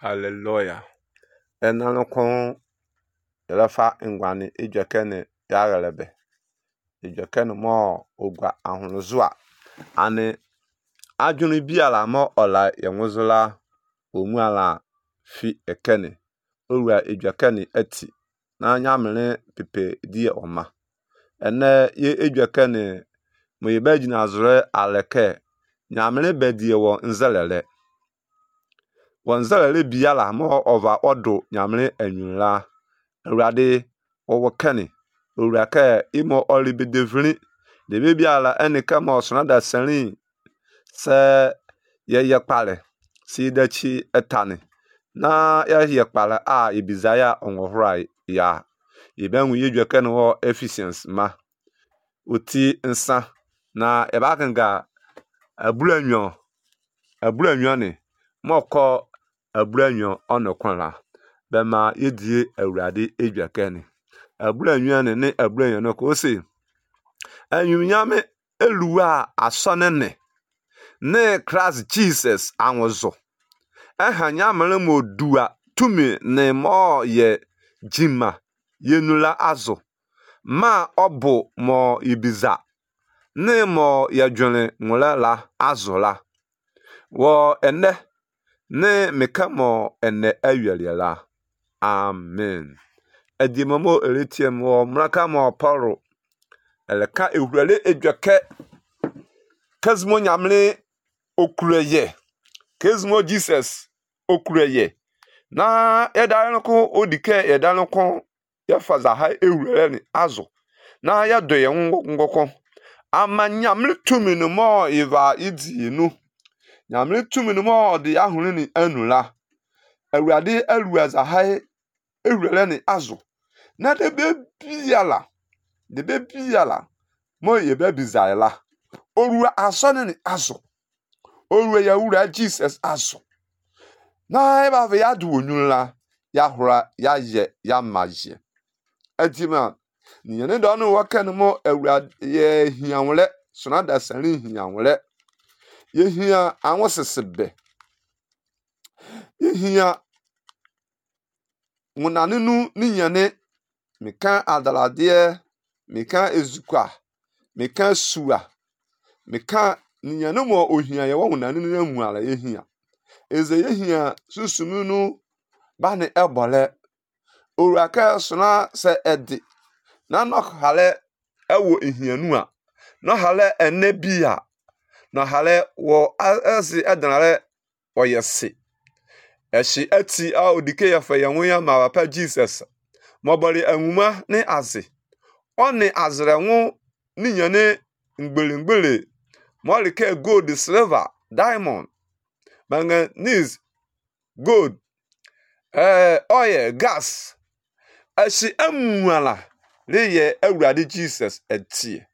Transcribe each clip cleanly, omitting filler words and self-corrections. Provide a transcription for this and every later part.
Hallelujah. Enanokon yelafa ngwane ejwekene yagalebe. Ejwekene mo ogwa ahunuzua ane adwunu biala mo ola yenwuzula omuala fi ekene. Owura ejwekene ati na nyamene pepe die oma. Ene ye ejwekene mo yebagina azure aleke nyamene bedie wo nzelele. Wanzalele biala mo over odo nyamene enwula awurade owokene owuraka imo olibedevrini de biala enika mo sonada sanri se ye pale si dachi etane na ye pale a ibizaya onwohrai ya ibenwu yedwekene wo efficiency ma oti nsa na ebakanga abulanyo ni moko abulanyo onokwanla bema yedie awurade ejwekene abulanyo ne abulanyo no ko se anyunyame eluwa asonene ne Christ Jesus anwozo ehanya mele modua tumi ne mo ye jima yenula azo ma obo mo ibiza ne mo yadwene ngulala azola wo ene ne mekamo ene awiela. Amen. Edimomo eretiem wo mraka mo Paulo eleka ehurale ejweke kezmo nyamle okureye kezmo Jesus okureye na yedalenko odike yedalenko yafaza ha ehurale ni azo na yadoye ngoko ama nyamle tumi no mo iva idi nu nyamle tumi no mo de ahunu ni anula awurade aluaza ha ehurale ni azo na de bebiala mo yebebizaila orua asone ni azo orua ya wura Jesus azo na eba ve yadu onula ya hura ya ye ya maje adima ni yene do no wakane mo awura ye hianwle sonada sanri hianwle ye hia anwosesebe ye hia munanenu ni yene meka adalade meka ezukwa meka suwa meka nyane mo ohia ye wonane no amuala ye hia eze ye hia susumunu bane ebole oraka sona se edi na nok hale ewo ehianu a no hale enebia no hale wo asi edanare oyese eshi ati a odike ya fa yanwo ya ma papa Jesus mobali anwuma ne aze oni azrenwu ni yane ngbele molike gold silver diamond manganese gold oil gas ashi amuala leye awurade Jesus etie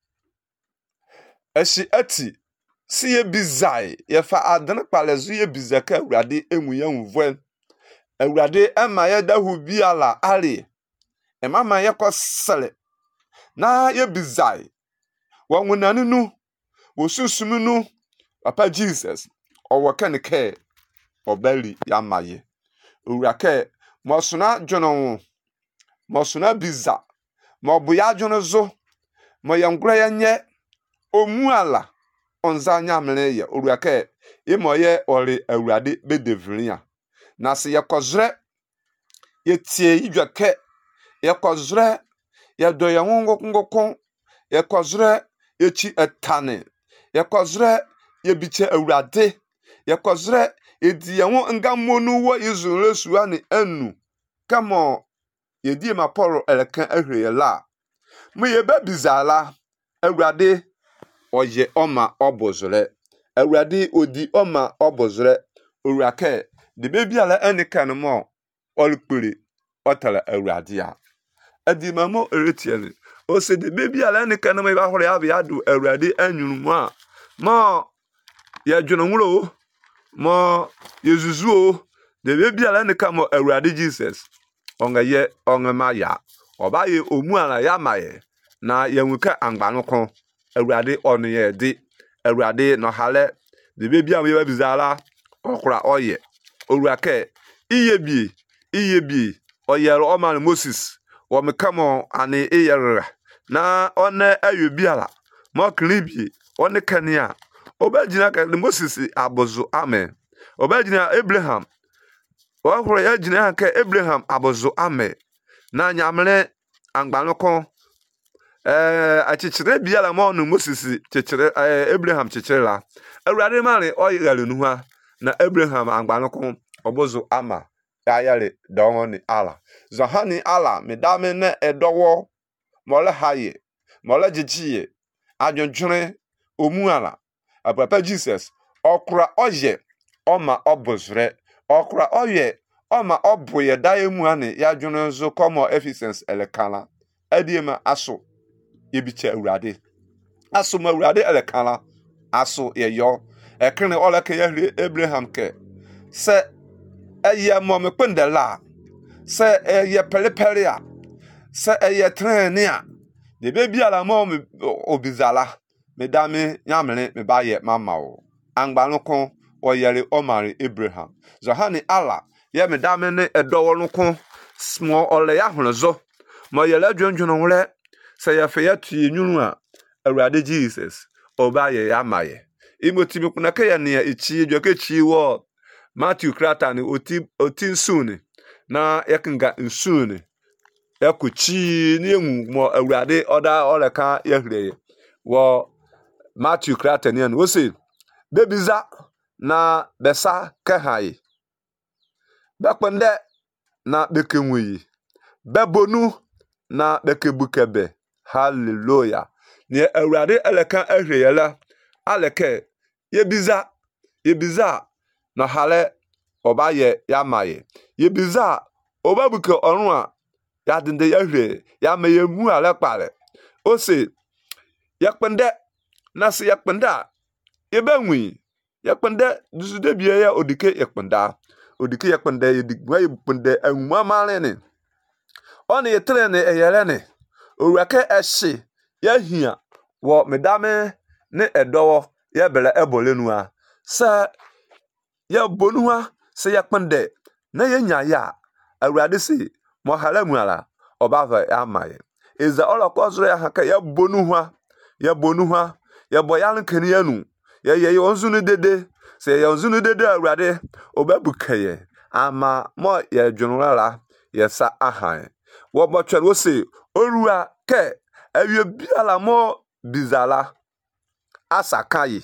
ashi ati siye bizai ye fa adene palezu ye bizaka awurade emuya nwuvwen awurade ema ye dahu biala ali emama ye kosele na ye bizai wanwunaninu wosusumunu papa Jesus owokenike obali yamaye urake mosuna dwono mosuna biza mobuya dwonozo moyangura yanye omuala onza nyamle ye urake imoye ori awurade bedevria na se yekozre yetie idwake yekozre yedoye ngokon yekozre yechi etane yekozre yebiche awurade yekozre ediyewo ngamonu wo izunlesuwa ni anu kamo yedie ma Paul eleka ahweyela mo yebabizala awurade oye oma obozre awurade odi oma obozre urake de bebiala enikan mo olpiri otala awurade a adimamo eretiele o se de bebiala enikan mo ba hore ya adu awurade anwunumu a mo ye dwononwuro mo yezuzuo de bebiala enikan mo awurade Jesus ongaye ongamaya obaye omuala ya maye na yenwuka angbanoko awurade onye de awurade no hale de bebia we bizala okura oye orake iyebi oyere oman Moses wo mekamo ani eyere na one ayobiala mo klibi one kania obagina ka Moses abozo amen obagina Abraham wa horo ya gina ka Abraham abozo amen na nyamle angbanoko achichire biala mo no Moses chichire Abraham chichire la awurade mare oyere nuha na Abraham angbanoko obozo ama ayale dongoni ala zahani ala medame ne edowo mole haye mole jijiye adwonjure omuala apapa Jesus okura oye oma obozre okura oye oma oboye daemu ane ya dwone nzo komo Ephesians elekala adiema aso yebiche awurade aso ma awurade elekala aso yeyo ekene oleke ye Abraham ke se eye mo pendela se eye pelepelia se eye trenia de bebi ala mo obizala medame nyamene me baye mama o angbanoko oyere omari Abraham zohani ala ye medame ne edowo noko smo ole ya honozo mo yele adwonjono wole se ye fe ya tie nwunu a awurade Jesus obaye ya maye imotimi kuna ke ya ne echi edwake chi wo Matthew krata ni oti nsuni na yakinga nsuni yakuchi ni enwu mo awurade oda oleka yahreye wo Matthew krata ni an wo se bebiza na besa kahai bekpende na bekenwi bebonu na bekebukebe hallelujah ni awurade eleka ahreye la aleke yebiza na hale obaye ya maye yebiza obabuke orun a ya dinde ya hwe ya maye mu ale pare o se yakpende na se yakpenda yebenwi yakpende dusude biye ya odike yakpenda yedigwa yepende anwa male ne oni yetre ne eyere ne owurake ehye ya hia wo medame ne edowo ya bele ebolenu a sa ya bonuha se yakpende na yenya ya awurade se mo halamu ala obava amaye eza olokozro ya haka ya bonuha ya boyan kanianu ya yonzunu dede se yonzunu dede awurade obabukaye ama mo ya dwonwala ya sa ahan wo botwe wo se orua ke awie biala mo bizala asakayi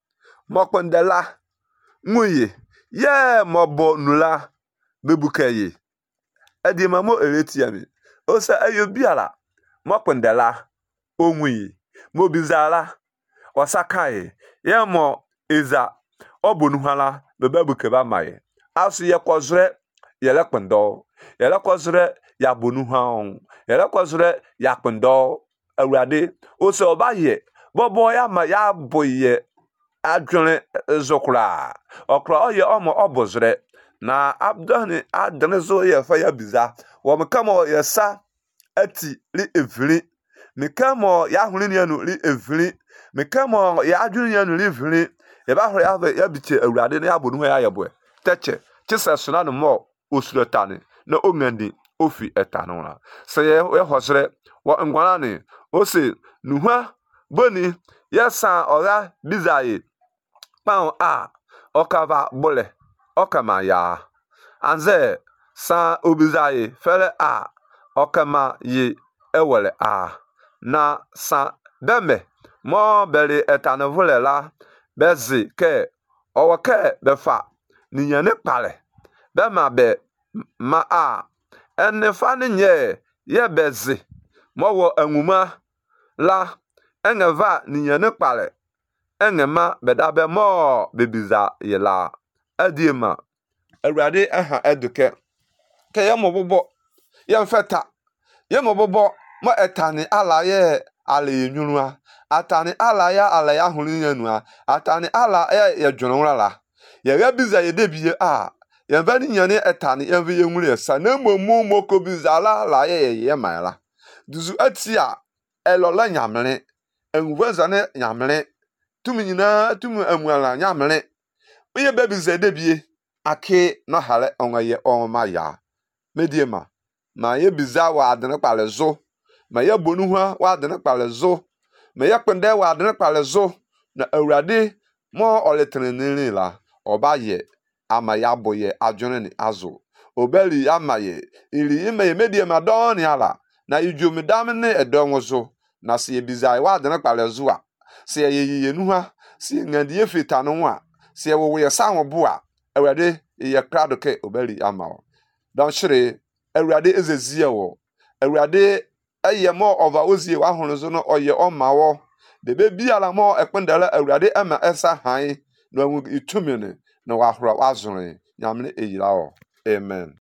mo kpendela Muye ye mobo nula bebukaye edi mamo eretiami osa ayobiala mopendela onwi mobizala osakaye ye mo eza obonuhala bebuke maye asu ye kozre yele kpendo yele kozre ya bonuha yele kozre ya kpendo awurade osa obaye bobo ya ma ya boye adwene zokura okra oye omo obozre na abdani adrezo ye fa ya biza wo mekamo ye sa ati li evri mekamo ya huni ni anu li evri mekamo ya adwene ni anu li evri ye ba hore ya biche awurade na abonu ya yeboe teche chisesuna no mo osuletane na ongandi ofi etano na se ye hosre wo ngwana ni o se nuha boni yesa oga bizaye Pao a okava bole okama ya anze sa obizaye fele a okama yi ewele a na sa beme mo beli etanevule la bezi ke owoke befa ninyane pale bema be ma a enefa ninye ye bezi mo wo enwuma la engeva ninyane pale engema bedabe mo bebiza yela adiema awurade aha eduke ke yemobobo yemfeta yemobobo mo etani ala ye ala yenwunua atani ala ya hunu yanua atani ala ye dwonwala ye gabiza ye debie a yemva ni nyane etani yemva yenwure esa na momu moko biza ala ye maila duzu atia elola nyamre enwuza ne nyamre tumi nyina tumi amuala nyamre oye bebiza debie ake na hale onye oma ya mediema ma ye biza wa adene kpale zo ma ye bonu hua wa adene kpale zo ma ye kpende wa adene kpale zo na awurade mo oletenenere la oba ye ama ya boye adwene ni azo obeli ama ye iri ime mediema don ala na idwomdam ne edon zo na se ye biza wa adene kpale zo a se ye ye nuha se ngandie fita no a se wo ye sanwo bo a awurade ye krado ke obeli ama o don shire awurade ezezie wo awurade eye mo over ozie wa hono zo no oye oma wo de be biala mo ekpendele awurade ama esa han no itumi ne na wa horo wa zore nyamne eyira o amen.